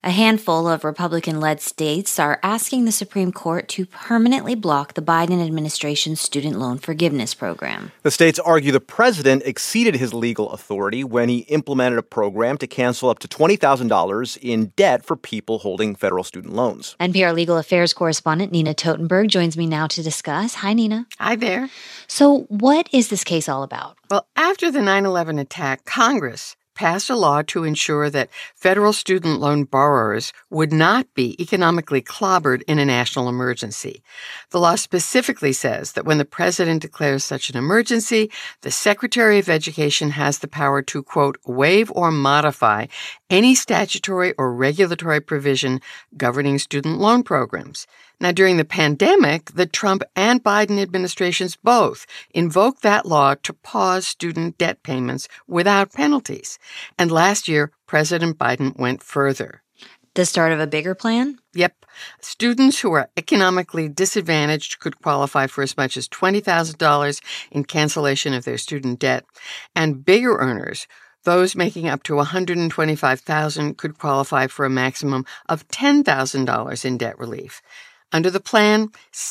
A handful of Republican-led states are asking the Supreme Court to permanently block the Biden administration's student loan forgiveness program. The states argue the president exceeded his legal authority when he implemented a program to cancel up to $20,000 in debt for people holding federal student loans. NPR legal affairs correspondent Nina Totenberg joins me now to discuss. Hi, Nina. Hi there. So what is this case all about? Well, after the 9/11 attack, Congress passed a law to ensure that federal student loan borrowers would not be economically clobbered in a national emergency. The law specifically says that when the president declares such an emergency, the Secretary of Education has the power to, quote, waive or modify any statutory or regulatory provision governing student loan programs. Now, during the pandemic, the Trump and Biden administrations both invoked that law to pause student debt payments without penalties. And last year, President Biden went further. The start of a bigger plan? Yep. Students who are economically disadvantaged could qualify for as much as $20,000 in cancellation of their student debt. And bigger earners, those making up to $125,000, could qualify for a maximum of $10,000 in debt relief. Under the plan,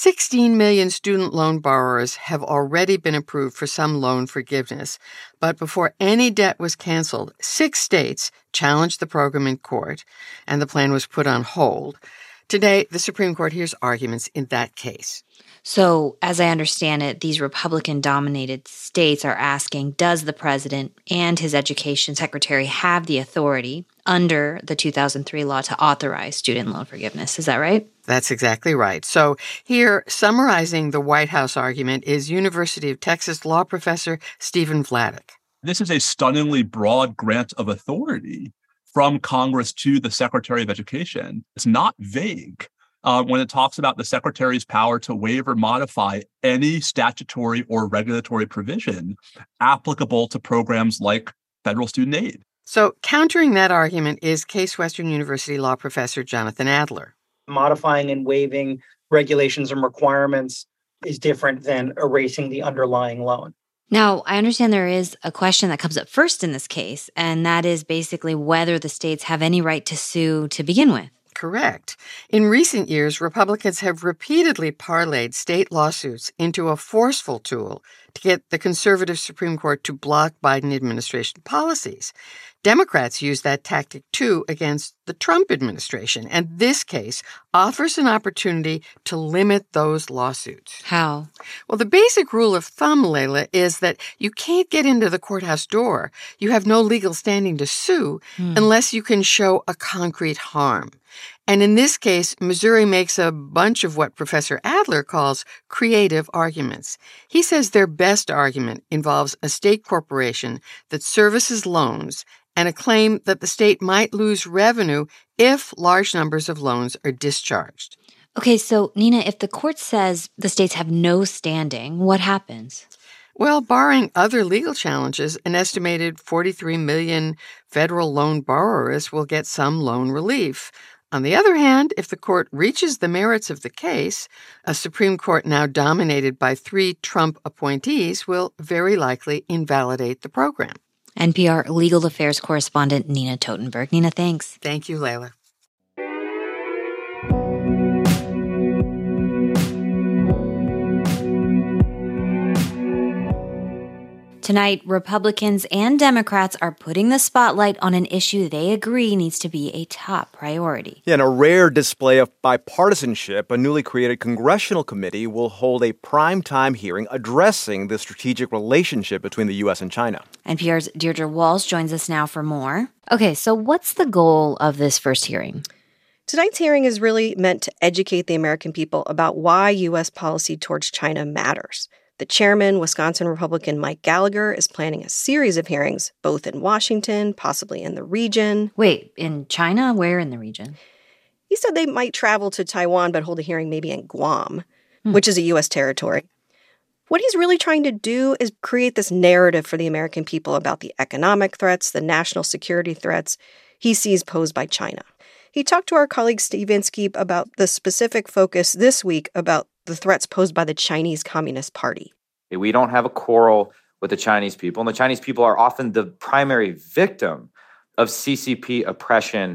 16 million student loan borrowers have already been approved for some loan forgiveness. But before any debt was canceled, 6 states challenged the program in court, and the plan was put on hold. Today, the Supreme Court hears arguments in that case. So, as I understand it, these Republican-dominated states are asking, does the president and his education secretary have the authority under the 2003 law to authorize student loan forgiveness? Is that right? That's exactly right. So here, summarizing the White House argument, is University of Texas law professor Stephen Vladeck. This is a stunningly broad grant of authority from Congress to the Secretary of Education. It's not vague when it talks about the Secretary's power to waive or modify any statutory or regulatory provision applicable to programs like federal student aid. So countering that argument is Case Western University law professor Jonathan Adler. Modifying and waiving regulations and requirements is different than erasing the underlying loan. Now, I understand there is a question that comes up first in this case, and that is basically whether the states have any right to sue to begin with. Correct. In recent years, Republicans have repeatedly parlayed state lawsuits into a forceful tool to get the conservative Supreme Court to block Biden administration policies. Democrats use that tactic, too, against the Trump administration, and this case offers an opportunity to limit those lawsuits. How? Well, the basic rule of thumb, Layla, is that you can't get into the courthouse door. You have no legal standing to sue unless you can show a concrete harm. And in this case, Missouri makes a bunch of what Professor Adler calls creative arguments. He says their best argument involves a state corporation that services loans and a claim that the state might lose revenue if large numbers of loans are discharged. Okay, so Nina, if the court says the states have no standing, what happens? Well, barring other legal challenges, an estimated 43 million federal loan borrowers will get some loan relief. On the other hand, if the court reaches the merits of the case, a Supreme Court now dominated by 3 Trump appointees will very likely invalidate the program. NPR legal affairs correspondent Nina Totenberg. Nina, thanks. Thank you, Layla. Tonight, Republicans and Democrats are putting the spotlight on an issue they agree needs to be a top priority. Yeah, in a rare display of bipartisanship, a newly created congressional committee will hold a primetime hearing addressing the strategic relationship between the U.S. and China. NPR's Deirdre Walsh joins us now for more. Okay, so what's the goal of this first hearing? Tonight's hearing is really meant to educate the American people about why U.S. policy towards China matters. The chairman, Wisconsin Republican Mike Gallagher, is planning a series of hearings, both in Washington, possibly in the region. Wait, in China? Where in the region? He said they might travel to Taiwan but hold a hearing maybe in Guam, which is a U.S. territory. What he's really trying to do is create this narrative for the American people about the economic threats, the national security threats he sees posed by China. He talked to our colleague Steve Inskeep about the specific focus this week about the threats posed by the Chinese Communist Party. We don't have a quarrel with the Chinese people, and the Chinese people are often the primary victim of CCP oppression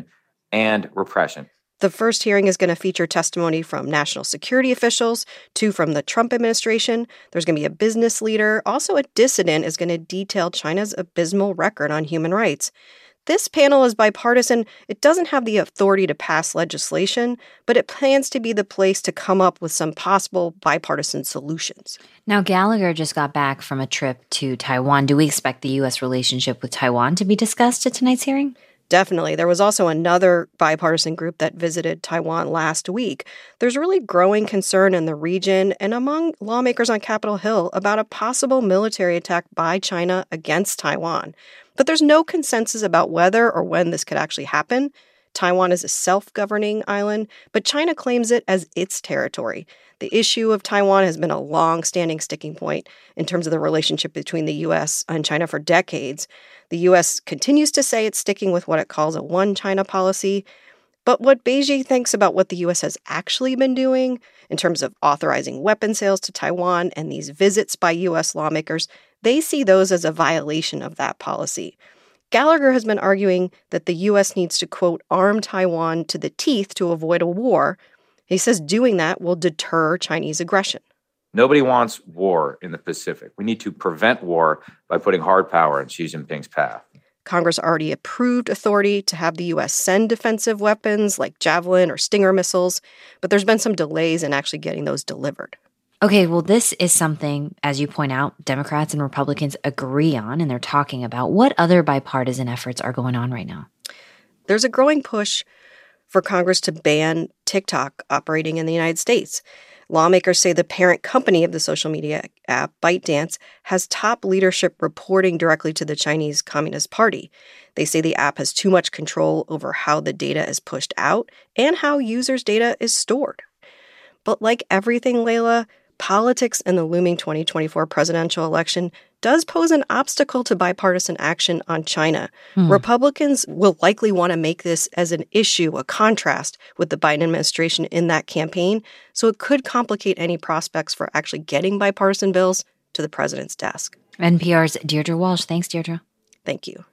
and repression. The first hearing is going to feature testimony from national security officials, 2 from the Trump administration. There's going to be a business leader. Also, a dissident is going to detail China's abysmal record on human rights. This panel is bipartisan. It doesn't have the authority to pass legislation, but it plans to be the place to come up with some possible bipartisan solutions. Now, Gallagher just got back from a trip to Taiwan. Do we expect the U.S. relationship with Taiwan to be discussed at tonight's hearing? Definitely. There was also another bipartisan group that visited Taiwan last week. There's really growing concern in the region and among lawmakers on Capitol Hill about a possible military attack by China against Taiwan. But there's no consensus about whether or when this could actually happen. Taiwan is a self-governing island, but China claims it as its territory. The issue of Taiwan has been a long-standing sticking point in terms of the relationship between the U.S. and China for decades. The U.S. continues to say it's sticking with what it calls a one-China policy. But what Beijing thinks about what the U.S. has actually been doing in terms of authorizing weapon sales to Taiwan and these visits by U.S. lawmakers, they see those as a violation of that policy. Gallagher has been arguing that the U.S. needs to, quote, arm Taiwan to the teeth to avoid a war. He says doing that will deter Chinese aggression. Nobody wants war in the Pacific. We need to prevent war by putting hard power in Xi Jinping's path. Congress already approved authority to have the U.S. send defensive weapons like Javelin or Stinger missiles, but there's been some delays in actually getting those delivered. Okay, well, this is something, as you point out, Democrats and Republicans agree on, and they're talking about. What other bipartisan efforts are going on right now? There's a growing push for Congress to ban TikTok operating in the United States. Lawmakers say the parent company of the social media app, ByteDance, has top leadership reporting directly to the Chinese Communist Party. They say the app has too much control over how the data is pushed out and how users' data is stored. But like everything, Layla, politics in the looming 2024 presidential election does pose an obstacle to bipartisan action on China. Republicans will likely want to make this as an issue, a contrast with the Biden administration in that campaign, so it could complicate any prospects for actually getting bipartisan bills to the president's desk. NPR's Deirdre Walsh. Thanks, Deirdre. Thank you.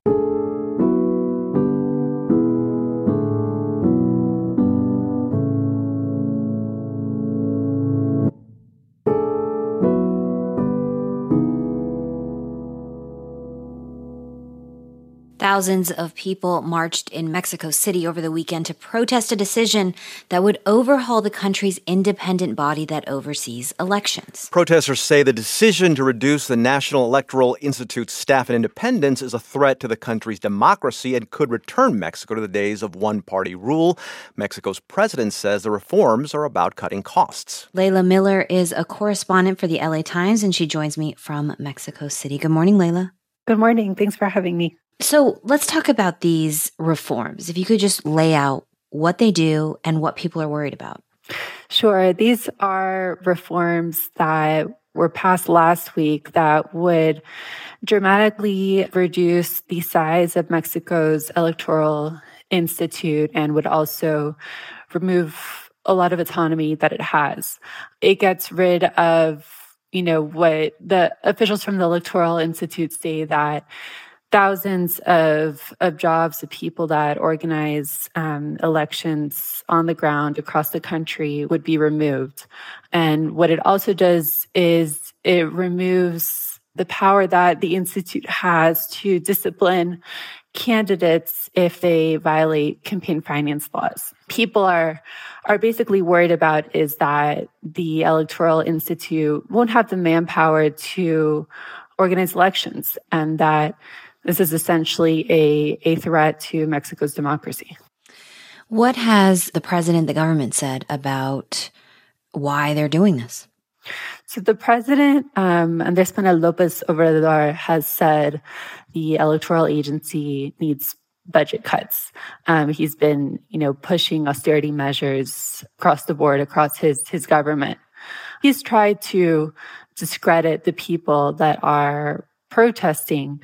Thousands of people marched in Mexico City over the weekend to protest a decision that would overhaul the country's independent body that oversees elections. Protesters say the decision to reduce the National Electoral Institute's staff and independence is a threat to the country's democracy and could return Mexico to the days of one-party rule. Mexico's president says the reforms are about cutting costs. Layla Miller is a correspondent for the LA Times, and she joins me from Mexico City. Good morning, Layla. Good morning. Thanks for having me. So let's talk about these reforms. If you could just lay out what they do and what people are worried about. Sure. These are reforms that were passed last week that would dramatically reduce the size of Mexico's Electoral Institute and would also remove a lot of autonomy that it has. It gets rid of, what the officials from the Electoral Institute say, that thousands of jobs of people that organize elections on the ground across the country would be removed. And what it also does is it removes the power that the Institute has to discipline candidates if they violate campaign finance laws. People are basically worried about is that the Electoral Institute won't have the manpower to organize elections, and that this is essentially a threat to Mexico's democracy. What has the president, the government said about why they're doing this? So the president, Andrés Manuel López Obrador, has said the electoral agency needs budget cuts. He's been, pushing austerity measures across the board, across his government. He's tried to discredit the people that are protesting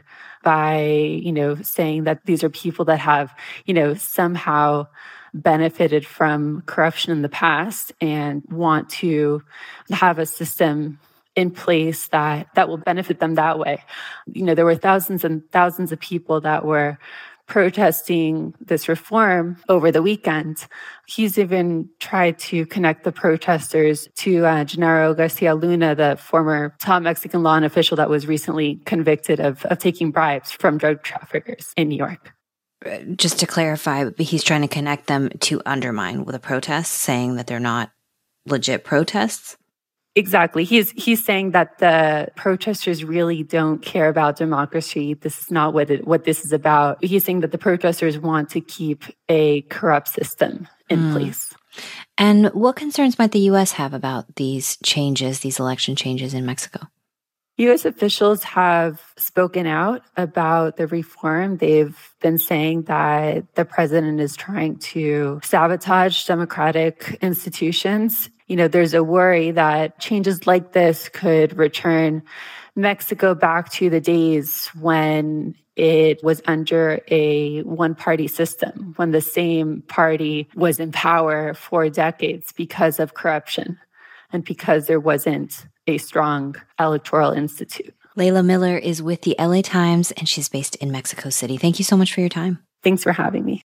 by, saying that these are people that have, somehow benefited from corruption in the past and want to have a system in place that will benefit them that way. There were thousands and thousands of people that were protesting this reform over the weekend. He's even tried to connect the protesters to Genaro Garcia Luna, the former top Mexican law official that was recently convicted of taking bribes from drug traffickers in New York. Just to clarify, he's trying to connect them to undermine the protests, saying that they're not legit protests? Exactly. He's saying that the protesters really don't care about democracy. This is not what this is about. He's saying that the protesters want to keep a corrupt system in place. And what concerns might the U.S. have about these changes, these election changes in Mexico? U.S. officials have spoken out about the reform. They've been saying that the president is trying to sabotage democratic institutions. There's a worry that changes like this could return Mexico back to the days when it was under a one-party system, when the same party was in power for decades because of corruption and because there wasn't a strong electoral institute. Leila Miller is with the LA Times, and she's based in Mexico City. Thank you so much for your time. Thanks for having me.